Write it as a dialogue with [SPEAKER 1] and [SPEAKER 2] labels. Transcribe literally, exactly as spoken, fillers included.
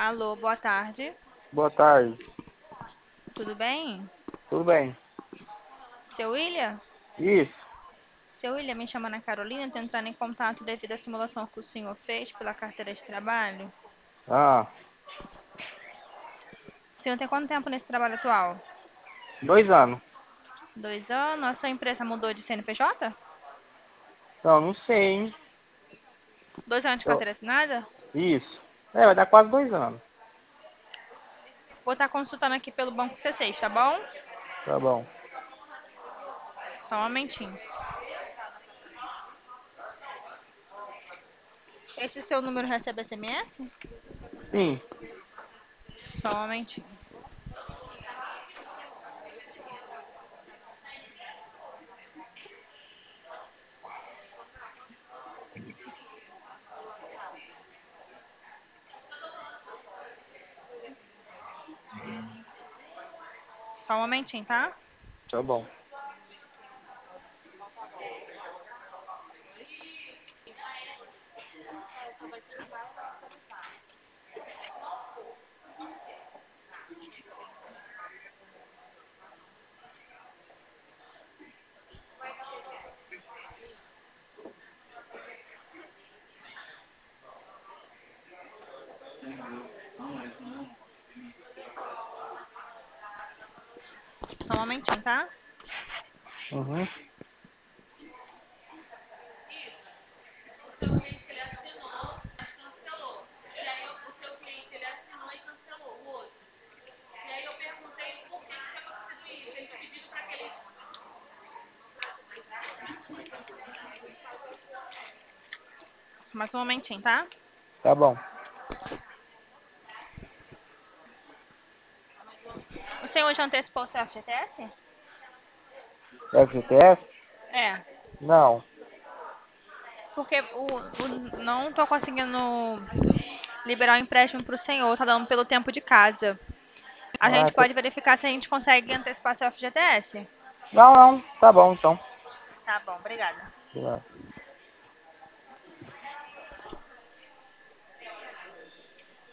[SPEAKER 1] Alô, boa tarde.
[SPEAKER 2] Boa tarde.
[SPEAKER 1] Tudo bem?
[SPEAKER 2] Tudo bem?
[SPEAKER 1] Seu William?
[SPEAKER 2] Isso.
[SPEAKER 1] Seu William, me chama Ana Carolina, tentando em contato devido à simulação que o senhor fez pela carteira de trabalho.
[SPEAKER 2] Ah,
[SPEAKER 1] O senhor tem quanto tempo nesse trabalho atual?
[SPEAKER 2] dois anos.
[SPEAKER 1] Dois anos. A sua empresa mudou de C N P J?
[SPEAKER 2] Não, não sei, hein?
[SPEAKER 1] Dois anos de
[SPEAKER 2] Eu-
[SPEAKER 1] carteira assinada?
[SPEAKER 2] Isso. É, vai dar quase dois anos.
[SPEAKER 1] Vou estar consultando aqui pelo banco C seis, tá bom?
[SPEAKER 2] Tá bom.
[SPEAKER 1] Só um momentinho. Esse seu número recebe S M S?
[SPEAKER 2] Sim.
[SPEAKER 1] Só um momentinho. Só um momentinho, tá?
[SPEAKER 2] Tá bom.
[SPEAKER 1] Só um momentinho, tá?
[SPEAKER 2] Uhum.
[SPEAKER 1] Mais um momentinho, tá?
[SPEAKER 2] Tá bom.
[SPEAKER 1] O senhor já antecipou o seu F G T S?
[SPEAKER 2] F G T S?
[SPEAKER 1] É.
[SPEAKER 2] Não.
[SPEAKER 1] Porque o, o- não tô conseguindo liberar o empréstimo pro senhor, tá dando pelo tempo de casa. A
[SPEAKER 2] Ah,
[SPEAKER 1] gente
[SPEAKER 2] tá...
[SPEAKER 1] pode verificar se a gente consegue antecipar seu F G T S?
[SPEAKER 2] Não, não. Tá bom, então.
[SPEAKER 1] Tá bom, obrigada.
[SPEAKER 2] Tá.